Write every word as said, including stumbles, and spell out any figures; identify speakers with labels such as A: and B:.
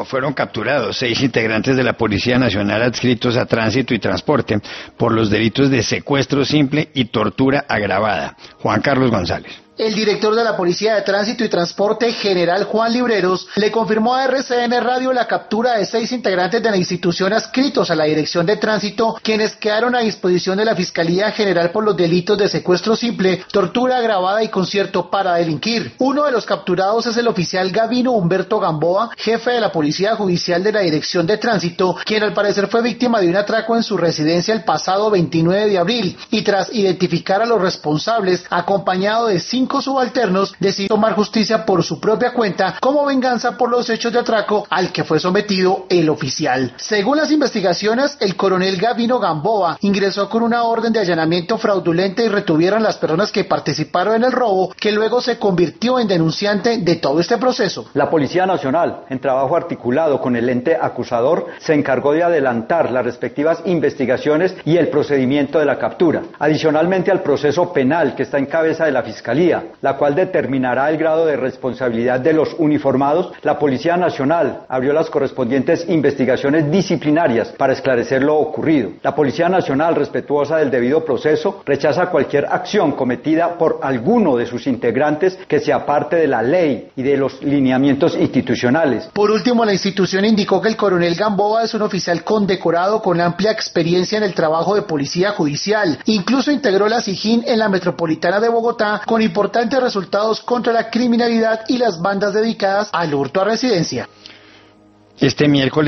A: no, fueron capturados seis integrantes de la Policía Nacional adscritos a Tránsito y Transporte por los delitos de secuestro simple y tortura agravada. Juan Carlos González.
B: El director de la Policía de Tránsito y Transporte, general Juan Libreros, le confirmó a R C N Radio la captura de seis integrantes de la institución adscritos a la Dirección de Tránsito, quienes quedaron a disposición de la Fiscalía General por los delitos de secuestro simple, tortura agravada y concierto para delinquir. Uno de los capturados es el oficial Gavino Humberto Gamboa, jefe de la Policía Judicial de la Dirección de Tránsito, quien al parecer fue víctima de un atraco en su residencia el pasado veintinueve de abril, y tras identificar a los responsables, acompañado de cinco Cinco subalternos, decidió tomar justicia por su propia cuenta como venganza por los hechos de atraco al que fue sometido el oficial. Según las investigaciones, el coronel Gavino Gamboa ingresó con una orden de allanamiento fraudulenta y retuvieron las personas que participaron en el robo, que luego se convirtió en denunciante de todo este proceso.
C: La Policía Nacional, en trabajo articulado con el ente acusador, se encargó de adelantar las respectivas investigaciones y el procedimiento de la captura. Adicionalmente al proceso penal que está en cabeza de la Fiscalía, la cual determinará el grado de responsabilidad de los uniformados, la Policía Nacional abrió las correspondientes investigaciones disciplinarias para esclarecer lo ocurrido. La Policía Nacional, respetuosa del debido proceso, rechaza cualquier acción cometida por alguno de sus integrantes que se aparte de la ley y de los lineamientos institucionales.
B: Por último, la institución indicó que el coronel Gamboa es un oficial condecorado con amplia experiencia en el trabajo de policía judicial. Incluso integró la SIJIN en la Metropolitana de Bogotá con importantes resultados contra la criminalidad y las bandas dedicadas al hurto a residencia.
A: Este miércoles